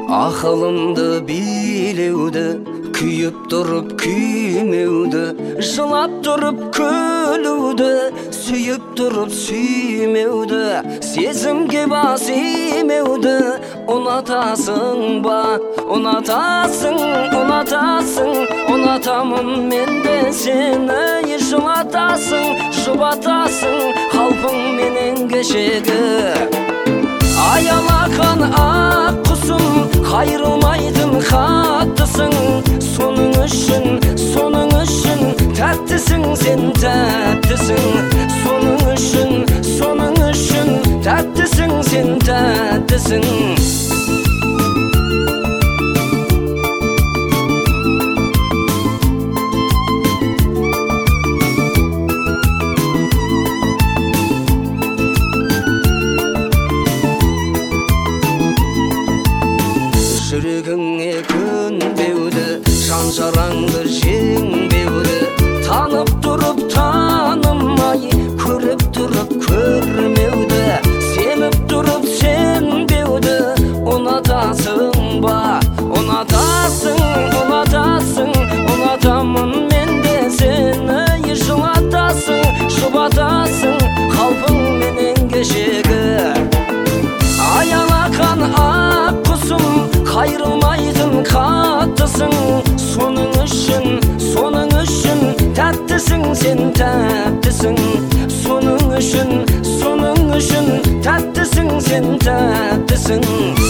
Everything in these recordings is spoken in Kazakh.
Ақылымды билеуді, күйіп тұрып күймеуді, жылап тұрып күлуді, сүйіп тұрып сүймеуді, сезімге бас имеуді ұнатасың ба? Ұнатасың, ұнатасың, ұнатамын мен де сені. Жылатасың, жұбатасың, қалпың менен кешегі. Аялақан ақ құсым, қайрылмайтын қаттысың. Соның үшін тәттісің, сен тәттісің. Соның үшін тәттісің, сен тәттісің. Жүрегіңе көнбеуді, жан-жараңды жеңбеуді, танып тұрып танымай, көріп тұрып көрмеуді, сеніп тұрып сенбеуді ұнатасың ба? Ұнатасың, ұнатасың, ұнатамын мен де сені. Жылатасың, жұбатасың, қалпың менен кешегі. Аялақан ақ құсым, қайрылмайтын қаттысың. Соның үшін тәттісің, сен тәттісің. Соның үшін тәттісің, сен тәттісің.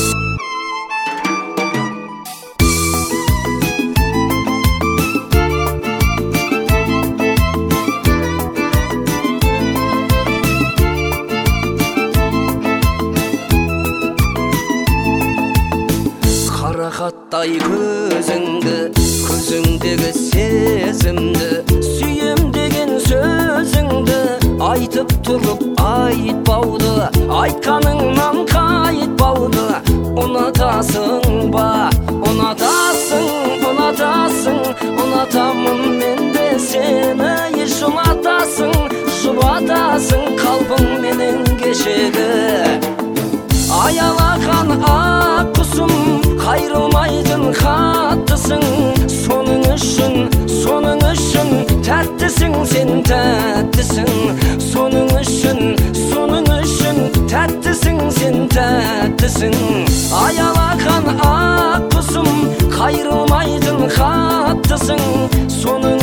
Қарақаттай көзіңді, көзіңдегі сезімді, сүйем деген сөзіңді айтып тұрып айтпауды, айтқаныңнан қайтпауды ұнатасың ба? Ұнатасың, ұнатасың, ұнатамын мен де сені. Жылатасың, жұбатасың, қалпың менен кешегі. Аялақан ақ құсым, қайрылмайтын қаттысың. Соның үшін тәттісің, сен тәттісің. Соның үшін тәттісің, сен тәттісің. Аялақан ақ құсым, қайрылмайтын қаттысың.